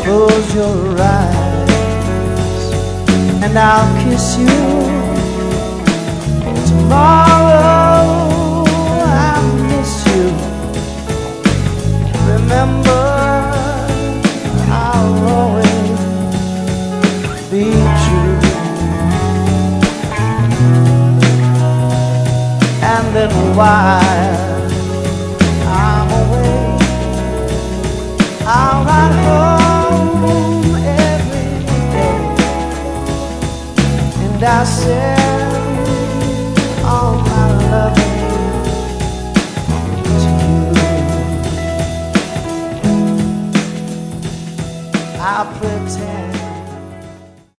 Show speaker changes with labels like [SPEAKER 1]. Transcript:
[SPEAKER 1] Close your eyes and I'll kiss you. Tomorrow I'll miss you. Remember, I'll always be true. And then while I'm away, I'll ride home every day, and I send all my loving to you. I pretend